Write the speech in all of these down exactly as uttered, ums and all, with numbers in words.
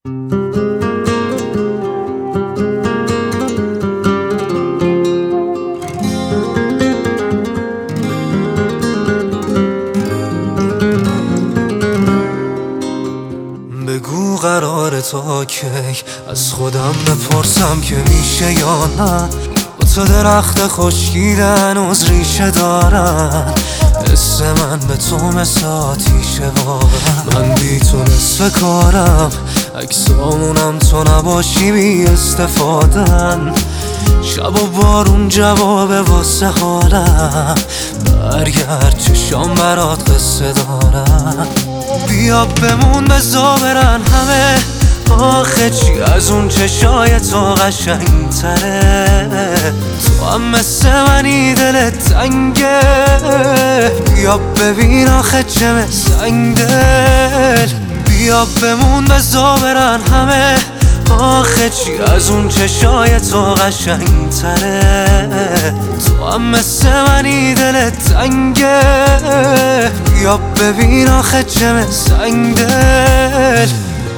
بگو قراره تا کی از خودم بپرسم که میشه یا نه. با تو درخت خشکیدن از ریشه دارن، حس من به تو مثل آتیشه واقعا. من بی تو نصف کارم، عکسامونم تو نباشی بی استفادن. شب و بارون جواب واسه حالم، برگرد چشام برات قصه دارم. بیا بمون بزا برن همه، آخه چی از اون چشای تو قشنگ تره. تو هم مثل منی دلت تنگه، بیا ببین آخه چه مثل دل. بیا بمون بزا برن همه، آخه چی از اون چشای تو قشنگ تره. تو هم مثل منی دلت تنگه، بیا ببین آخه چه مثل دل.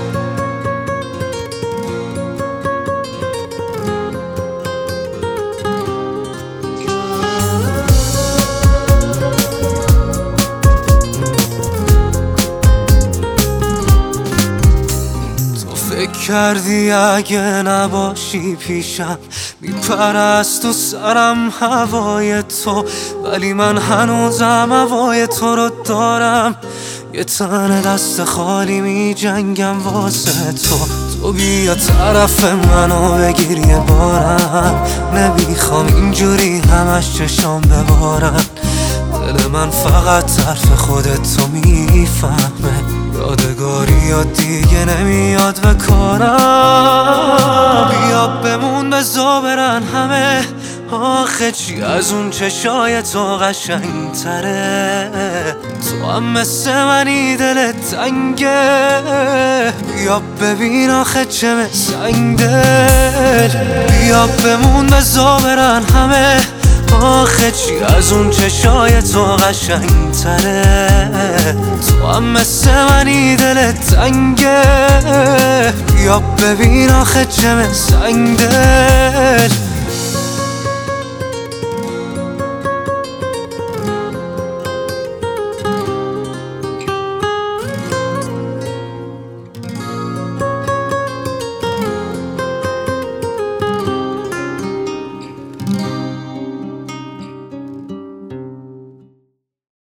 فکر کردی اگه نباشی پیشم میپره از تو سرم هوای تو، ولی من هنوزم هوای تو رو دارم. یه تن دست خالی می جنگم واسه تو. تو بیا طرف منو بگیر یه بارم، نمیخوام اینجوری همش چشام ببارن. دل من فقط طرف خودت تو میفهمه، یادگاری یا دیگه نمیاد به کارم. بیا بمون بزا برن همه، آخه چی از اون چشای تو قشنگ تره. تو هم مثل منی دلت تنگه، بیا ببین آخه چه مثل دل. بیا بمون بزا برن همه، آخه چی از اون چشای تو قشنگ تره. تو هم مثل منی دلت تنگه، بیا ببین آخه چه مثل دل.